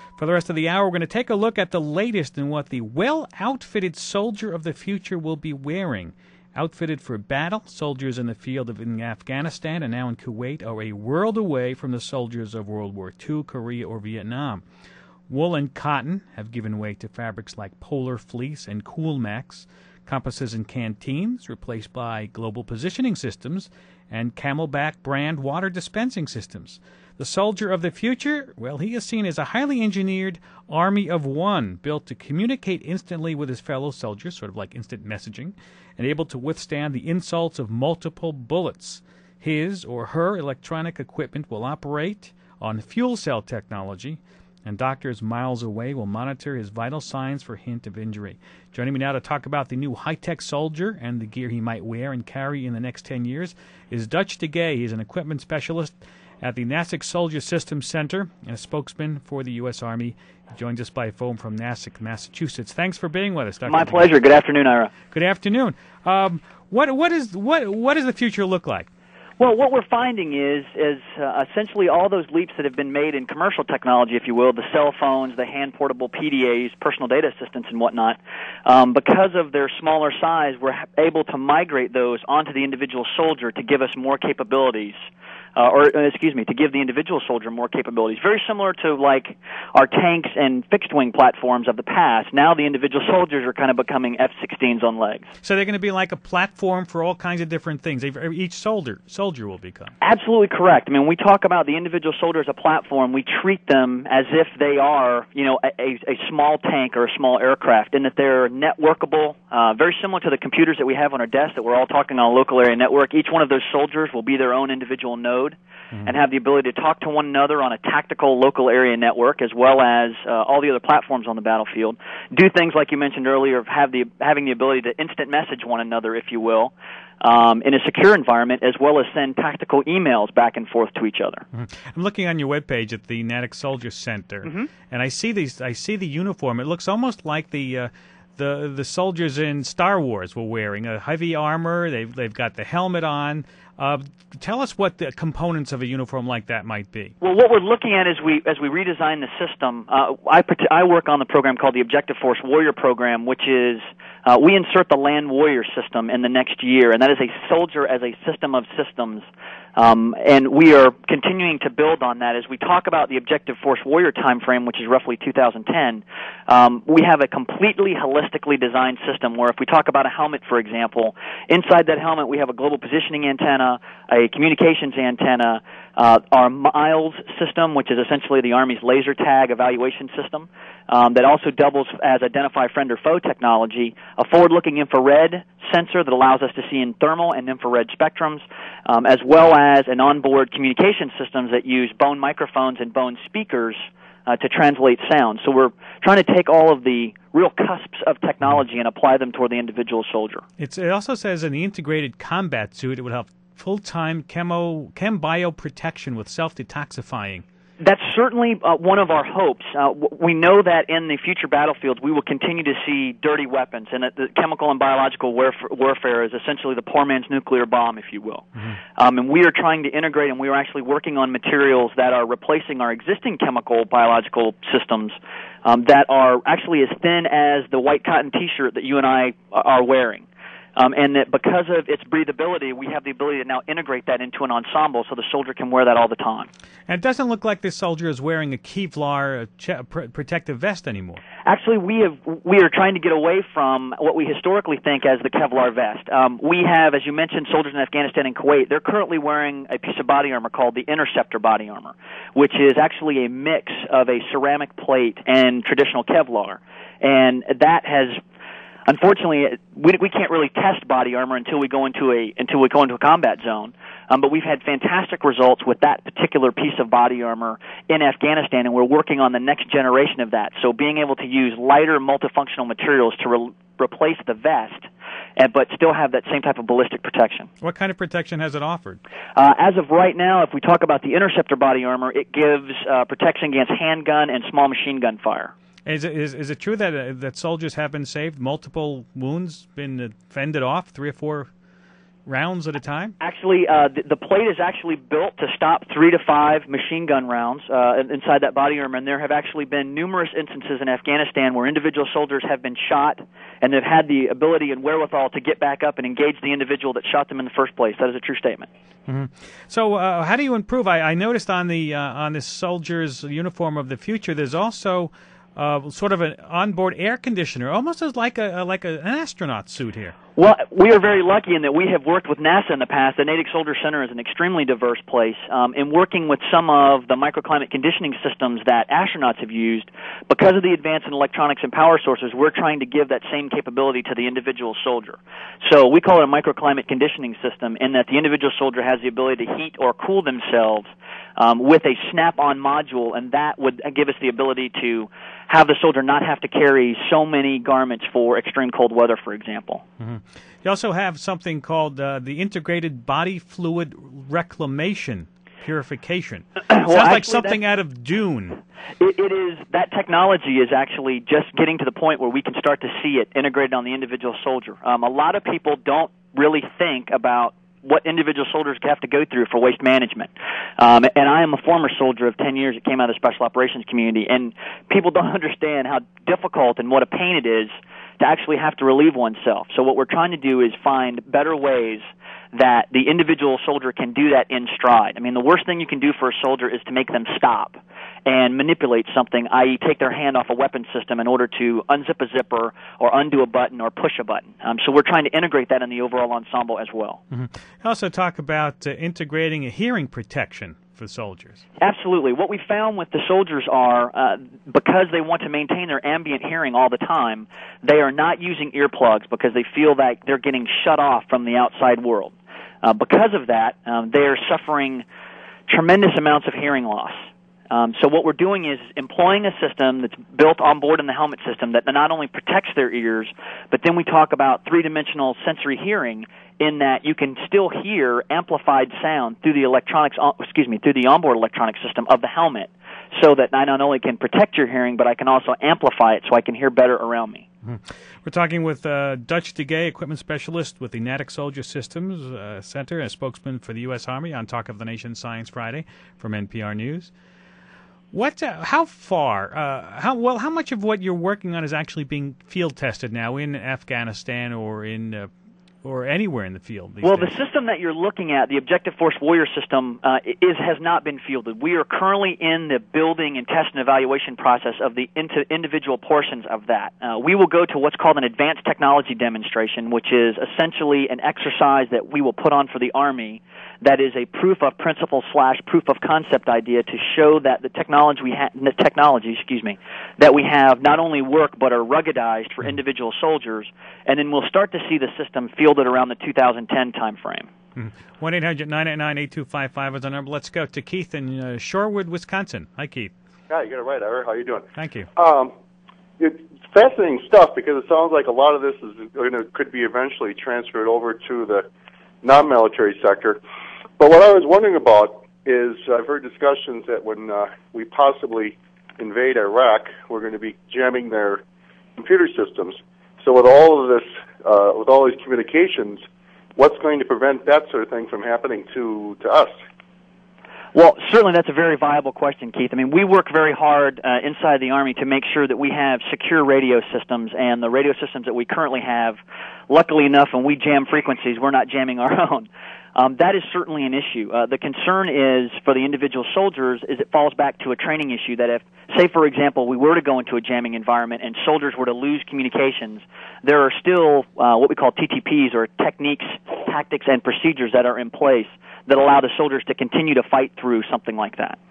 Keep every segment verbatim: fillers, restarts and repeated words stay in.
For the rest of the hour, we're going to take a look at the latest in what the well-outfitted soldier of the future will be wearing. Outfitted for battle, soldiers in the field of in Afghanistan and now in Kuwait are a world away from the soldiers of World War Two, Korea, or Vietnam. Wool and cotton have given way to fabrics like polar fleece and Coolmax, compasses and canteens replaced by global positioning systems, and Camelback brand water dispensing systems. The soldier of the future, well, he is seen as a highly engineered army of one, built to communicate instantly with his fellow soldiers, sort of like instant messaging, and able to withstand the insults of multiple bullets. His or her electronic equipment will operate on fuel cell technology, and doctors miles away will monitor his vital signs for hint of injury. Joining me now to talk about the new high-tech soldier and the gear he might wear and carry in the next ten years is Dutch de Gay. He's an equipment specialist at the Nasick Soldier Systems Center and a spokesman for the U S. Army. He joins us by phone from Nasick, Massachusetts. Thanks for being with us, Doctor My de pleasure. Gay. Good afternoon, Ira. Good afternoon. Um, what what is what what does the future look like? Well, what we're finding is is uh, essentially all those leaps that have been made in commercial technology, if you will, the cell phones, the hand-portable P D As, personal data assistants, and whatnot. Um, because of their smaller size, we're able to migrate those onto the individual soldier to give us more capabilities. Uh, or, uh, excuse me, to give the individual soldier more capabilities. Very similar to, like, our tanks and fixed-wing platforms of the past. Now the individual soldiers are kind of becoming F sixteens on legs. So they're going to be like a platform for all kinds of different things. Each soldier soldier will become. Absolutely correct. I mean, when we talk about the individual soldier as a platform, we treat them as if they are, you know, a, a small tank or a small aircraft, in that they're networkable, uh, very similar to the computers that we have on our desk that we're all talking on a local area network. Each one of those soldiers will be their own individual node. Mm-hmm. And have the ability to talk to one another on a tactical local area network, as well as uh, all the other platforms on the battlefield. Do things like you mentioned earlier, have the having the ability to instant message one another, if you will, um, in a secure environment, as well as send tactical emails back and forth to each other. Mm-hmm. I'm looking on your webpage at the Natick Soldier Center, mm-hmm. and I see these. I see the uniform. It looks almost like the. Uh, The, the soldiers in Star Wars were wearing a heavy armor. They've they've got the helmet on. Uh, tell us what the components of a uniform like that might be. Well, what we're looking at as we as we redesign the system, uh, I I work on the program called the Objective Force Warrior Program, which is uh, we insert the Land Warrior system in the next year, and that is a soldier as a system of systems. Um, and we are continuing to build on that as we talk about the Objective Force Warrior timeframe, which is roughly two thousand ten. Um, we have a completely holistically designed system where if we talk about a helmet, for example, inside that helmet we have a global positioning antenna, a communications antenna, uh, our Miles system, which is essentially the Army's laser tag evaluation system, um, that also doubles as identify friend or foe technology, a forward-looking infrared sensor that allows us to see in thermal and infrared spectrums, um, as well as an onboard communication systems that use bone microphones and bone speakers uh, to translate sound. So we're trying to take all of the real cusps of technology and apply them toward the individual soldier. It's, it also says in the integrated combat suit it would have full-time chemo, chem bio protection with self-detoxifying. That's certainly uh, one of our hopes. Uh, we know that in the future battlefields we will continue to see dirty weapons, and that the chemical and biological warf- warfare is essentially the poor man's nuclear bomb, if you will. Mm-hmm. Um, and we are trying to integrate, and we are actually working on materials that are replacing our existing chemical biological systems um, that are actually as thin as the white cotton T-shirt that you and I are wearing. Um, and that because of its breathability, we have the ability to now integrate that into an ensemble so the soldier can wear that all the time. And it doesn't look like this soldier is wearing a Kevlar ch- pr- protective vest anymore. Actually, we have we are trying to get away from what we historically think as the Kevlar vest. Um, we have, as you mentioned, soldiers in Afghanistan and Kuwait. They're currently wearing a piece of body armor called the Interceptor body armor, which is actually a mix of a ceramic plate and traditional Kevlar. And that has... Unfortunately, we we can't really test body armor until we go into a until we go into a combat zone. Um, but we've had fantastic results with that particular piece of body armor in Afghanistan, and we're working on the next generation of that. So being able to use lighter, multifunctional materials to re- replace the vest, and, but still have that same type of ballistic protection. What kind of protection has it offered? Uh, as of right now, if we talk about the Interceptor body armor, it gives uh, protection against handgun and small machine gun fire. Is it, is, is it true that uh, that soldiers have been saved, multiple wounds been uh, fended off, three or four rounds at a time? Actually, uh, the, the plate is actually built to stop three to five machine gun rounds uh, inside that body armor, and there have actually been numerous instances in Afghanistan where individual soldiers have been shot, and they've had the ability and wherewithal to get back up and engage the individual that shot them in the first place. That is a true statement. Mm-hmm. So, uh, how do you improve? I, I noticed on the uh, on this soldier's uniform of the future, there's also uh, sort of an onboard air conditioner, almost as like a like a, an astronaut suit here. Well, we are very lucky in that we have worked with NASA in the past. The Natick Soldier Center is an extremely diverse place. Um, in working with some of the microclimate conditioning systems that astronauts have used, because of the advance in electronics and power sources, we're trying to give that same capability to the individual soldier. So we call it a microclimate conditioning system, in that the individual soldier has the ability to heat or cool themselves um, with a snap-on module, and that would give us the ability to have the soldier not have to carry so many garments for extreme cold weather, for example. Mm-hmm. You also have something called uh, the Integrated Body Fluid Reclamation Purification. well, Sounds like actually, something out of Dune. It, it is. That technology is actually just getting to the point where we can start to see it integrated on the individual soldier. Um, a lot of people don't really think about what individual soldiers have to go through for waste management. Um, and I am a former soldier of ten years that came out of the Special Operations community, and people don't understand how difficult and what a pain it is to actually have to relieve oneself. So what we're trying to do is find better ways that the individual soldier can do that in stride. I mean, the worst thing you can do for a soldier is to make them stop and manipulate something, that is take their hand off a weapon system in order to unzip a zipper or undo a button or push a button. Um, so we're trying to integrate that in the overall ensemble as well. Mm-hmm. You also talk about uh, integrating a hearing protection for soldiers. Absolutely. What we found with the soldiers are, uh, because they want to maintain their ambient hearing all the time, they are not using earplugs because they feel that they're getting shut off from the outside world. Uh, because of that, um, they are suffering tremendous amounts of hearing loss. Um, so what we're doing is employing a system that's built on board in the helmet system that not only protects their ears, but then we talk about three-dimensional sensory hearing, in that you can still hear amplified sound through the electronics, excuse me, through the onboard electronic system of the helmet, so that I not only can protect your hearing, but I can also amplify it so I can hear better around me. Mm-hmm. We're talking with uh, Dutch de Gay, equipment specialist with the Natick Soldier Systems uh, Center, and a spokesman for the U S Army on Talk of the Nation Science Friday from N P R News. What? Uh, how far? Uh, how well? How much of what you're working on is actually being field tested now in Afghanistan or in uh, or anywhere in the field? These well, days? The system that you're looking at, the Objective Force Warrior system, uh, is has not been fielded. We are currently in the building and test and evaluation process of the into individual portions of that. Uh, we will go to what's called an advanced technology demonstration, which is essentially an exercise that we will put on for the Army. That is a proof of principle slash proof of concept idea to show that the technology we ha- the technology, excuse me, that we have not only work but are ruggedized for individual soldiers, and then we'll start to see the system fielded around the two thousand ten time frame. one eight hundred nine eight nine eight two five five is our number. Let's go to Keith in uh, Shorewood, Wisconsin. Hi, Keith. Yeah, you got it right, Ira. How you doing? Thank you. Um, it's fascinating stuff, because it sounds like a lot of this is going to could be eventually transferred over to the non-military sector. But what I was wondering about is, I've heard discussions that when uh, we possibly invade Iraq, we're going to be jamming their computer systems. So with all of this, uh, with all these communications, what's going to prevent that sort of thing from happening to, to us? Well, certainly that's a very viable question, Keith. I mean, we work very hard uh, inside the Army to make sure that we have secure radio systems, and the radio systems that we currently have, luckily enough, when we jam frequencies, we're not jamming our own. Um, that is certainly an issue. Uh, the concern is, for the individual soldiers, is it falls back to a training issue that if, say, for example, we were to go into a jamming environment and soldiers were to lose communications, there are still uh, what we call T T Ps, or techniques, tactics, and procedures that are in place that allow the soldiers to continue to fight through something like that.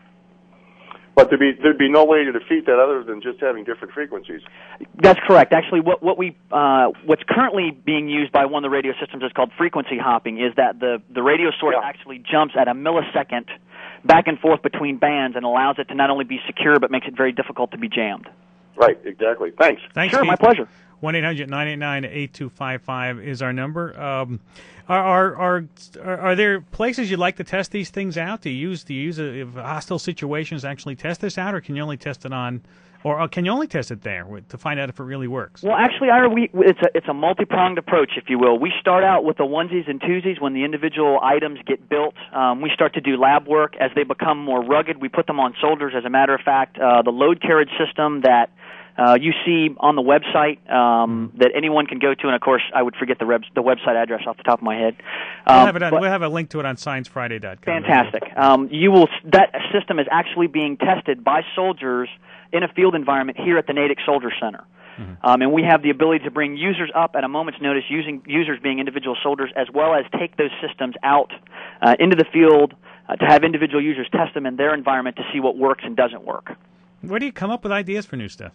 But there'd be, there'd be no way to defeat that other than just having different frequencies. That's correct. Actually, what, what we, uh, what's currently being used by one of the radio systems is called frequency hopping, is that the, the radio source yeah. actually jumps at a millisecond back and forth between bands and allows it to not only be secure but makes it very difficult to be jammed. Right, exactly. Thanks. Thanks, Sure, Keith. my pleasure. one eight hundred nine eight nine eight two five five is our number. Um, are, are are are there places you'd like to test these things out? Do you use do you use a, if hostile situations actually test this out, or can you only test it on, or can you only test it there to find out if it really works? Well, actually, Ira, we, it's a it's a multi-pronged approach, if you will. We start out with the onesies and twosies when the individual items get built. Um, we start to do lab work as they become more rugged. We put them on soldiers. As a matter of fact, uh, the load carriage system that Uh, you see on the website um, that anyone can go to, and of course, I would forget the, reb- the website address off the top of my head. Um, we'll, have it on, we'll have a link to it on science friday dot com. Fantastic. Um, you will. That system is actually being tested by soldiers in a field environment here at the Natick Soldier Center. Mm-hmm. Um, and we have the ability to bring users up at a moment's notice, using users being individual soldiers, as well as take those systems out uh, into the field uh, to have individual users test them in their environment to see what works and doesn't work. Where do you come up with ideas for new stuff?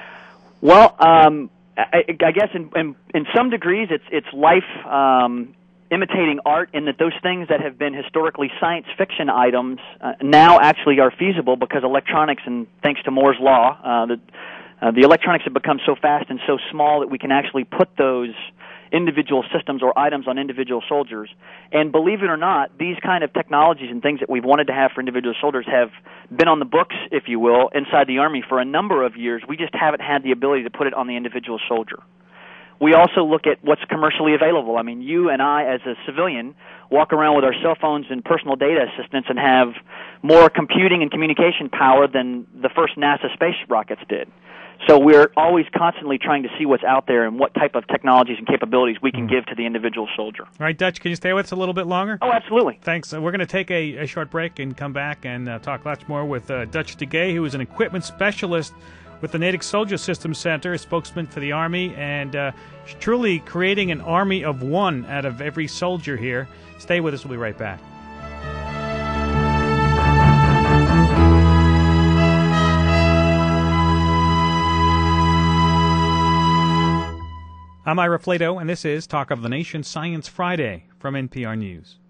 Well, um, I, I guess in, in in some degrees it's it's life um, imitating art, in that those things that have been historically science fiction items uh, now actually are feasible because electronics, and thanks to Moore's law, uh, the uh, the electronics have become so fast and so small that we can actually put those individual systems or items on individual soldiers. And believe it or not, these kind of technologies and things that we've wanted to have for individual soldiers have been on the books, if you will, inside the Army for a number of years. We just haven't had the ability to put it on the individual soldier. We also look at what's commercially available. I mean, you and I, as a civilian, walk around with our cell phones and personal data assistants and have more computing and communication power than the first NASA space rockets did. So we're always constantly trying to see what's out there and what type of technologies and capabilities we can give to the individual soldier. All right, Dutch, can you stay with us a little bit longer? Oh, absolutely. Thanks. Uh, we're going to take a, a short break and come back and uh, talk lots more with uh, Dutch DeGay, who is an equipment specialist with the Natick Soldier Systems Center, a spokesman for the Army, and uh, truly creating an army of one out of every soldier here. Stay with us. We'll be right back. I'm Ira Flato, and this is Talk of the Nation Science Friday from N P R News.